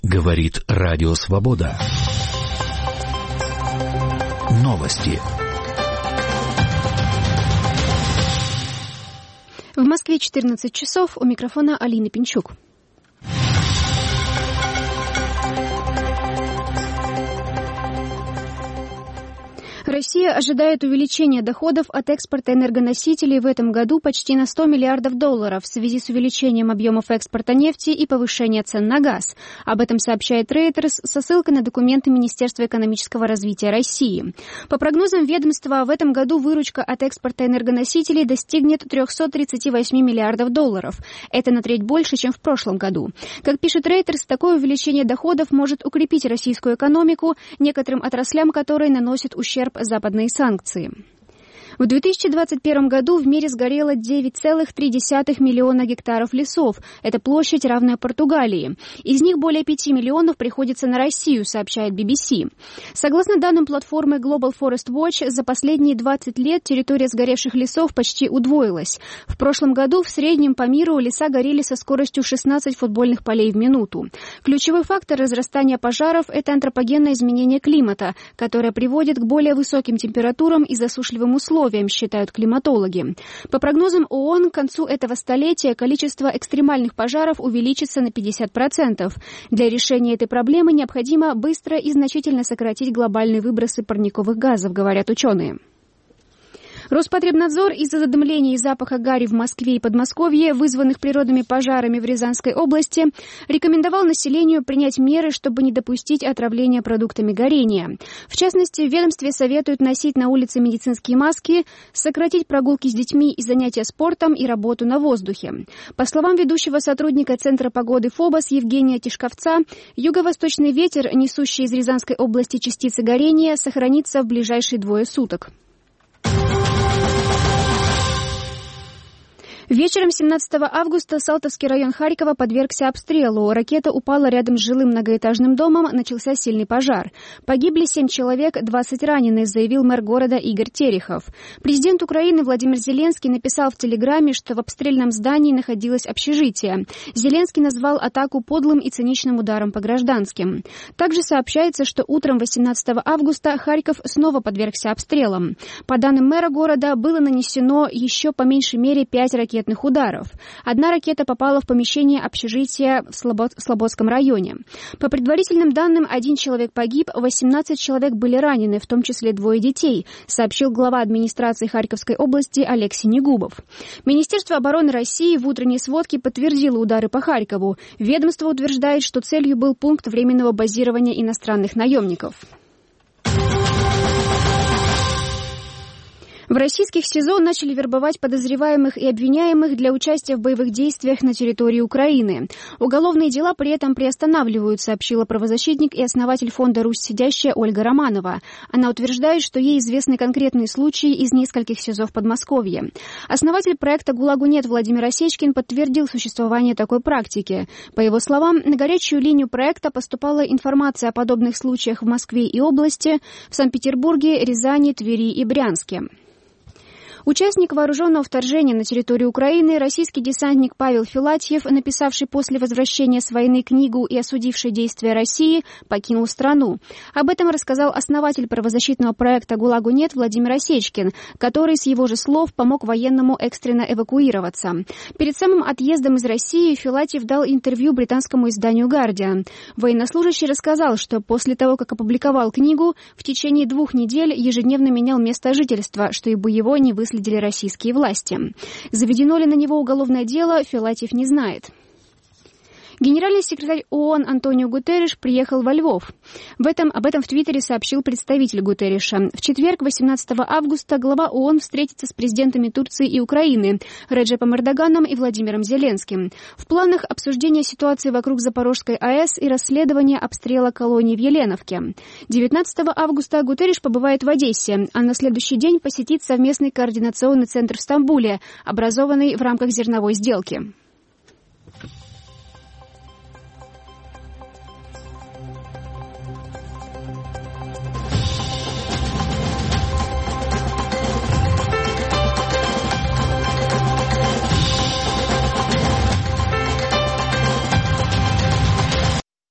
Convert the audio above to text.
Говорит Радио Свобода. Новости. В Москве 14 часов. У микрофона Алина Пинчук. Россия ожидает увеличения доходов от экспорта энергоносителей в этом году почти на $100 миллиардов в связи с увеличением объемов экспорта нефти и повышения цен на газ. Об этом сообщает Reuters со ссылкой на документы Министерства экономического развития России. По прогнозам ведомства, в этом году выручка от экспорта энергоносителей достигнет $338 миллиардов. Это на треть больше, чем в прошлом году. Как пишет Reuters, такое увеличение доходов может укрепить российскую экономику, некоторым отраслям которой наносит ущерб западные санкции. В 2021 году в мире сгорело 9,3 миллиона гектаров лесов. Это площадь, равная Португалии. Из них более 5 миллионов приходится на Россию, сообщает BBC. Согласно данным платформы Global Forest Watch, за последние 20 лет территория сгоревших лесов почти удвоилась. В прошлом году в среднем по миру леса горели со скоростью 16 футбольных полей в минуту. Ключевой фактор разрастания пожаров – это антропогенное изменение климата, которое приводит к более высоким температурам и засушливым условиям, считают климатологи. По прогнозам ООН, к концу этого столетия количество экстремальных пожаров увеличится на 50%. Для решения этой проблемы необходимо быстро и значительно сократить глобальные выбросы парниковых газов, говорят ученые. Роспотребнадзор из-за задымления и запаха гари в Москве и Подмосковье, вызванных природными пожарами в Рязанской области, рекомендовал населению принять меры, чтобы не допустить отравления продуктами горения. В частности, в ведомстве советуют носить на улице медицинские маски, сократить прогулки с детьми и занятия спортом и работу на воздухе. По словам ведущего сотрудника Центра погоды ФОБОС Евгения Тишковца, юго-восточный ветер, несущий из Рязанской области частицы горения, сохранится в ближайшие 2 суток. Вечером 17 августа Салтовский район Харькова подвергся обстрелу. Ракета упала рядом с жилым многоэтажным домом, начался сильный пожар. Погибли 7 человек, 20 ранены, заявил мэр города Игорь Терехов. Президент Украины Владимир Зеленский написал в Телеграме, что в обстрельном здании находилось общежитие. Зеленский назвал атаку подлым и циничным ударом по гражданским. Также сообщается, что утром 18 августа Харьков снова подвергся обстрелам. По данным мэра города, было нанесено еще по меньшей мере 5 ракетных ударов. Одна ракета попала в помещение общежития в Слободском районе. По предварительным данным, 1 человек погиб, 18 человек были ранены, в том числе 2 детей, сообщил глава администрации Харьковской области Олег Синегубов. Министерство обороны России в утренней сводке подтвердило удары по Харькову. Ведомство утверждает, что целью был пункт временного базирования иностранных наемников. В российских СИЗО начали вербовать подозреваемых и обвиняемых для участия в боевых действиях на территории Украины. Уголовные дела при этом приостанавливают, сообщила правозащитник и основатель фонда «Русь сидящая» Ольга Романова. Она утверждает, что ей известны конкретные случаи из нескольких СИЗО в Подмосковье. Основатель проекта «ГУЛАГу нет» Владимир Осечкин подтвердил существование такой практики. По его словам, на горячую линию проекта поступала информация о подобных случаях в Москве и области, в Санкт-Петербурге, Рязани, Твери и Брянске. Участник вооруженного вторжения на территорию Украины, российский десантник Павел Филатьев, написавший после возвращения с войны книгу и осудивший действия России, покинул страну. Об этом рассказал основатель правозащитного проекта «ГУЛАГу нет» Владимир Осечкин, который, с его же слов, помог военному экстренно эвакуироваться. Перед самым отъездом из России Филатьев дал интервью британскому изданию «Гардиан». Военнослужащий рассказал, что после того, как опубликовал книгу, в течение 2 недель ежедневно менял место жительства, что и бы его не выследили российские власти. Заведено ли на него уголовное дело, Филатьев не знает. Генеральный секретарь ООН Антонио Гутерриш приехал во Львов. Об этом в Твиттере сообщил представитель Гутерриша. В четверг, 18 августа, глава ООН встретится с президентами Турции и Украины Реджепом Эрдоганом и Владимиром Зеленским. В планах обсуждения ситуации вокруг Запорожской АЭС и расследования обстрела колонии в Еленовке. 19 августа Гутерриш побывает в Одессе, а на следующий день посетит совместный координационный центр в Стамбуле, образованный в рамках зерновой сделки.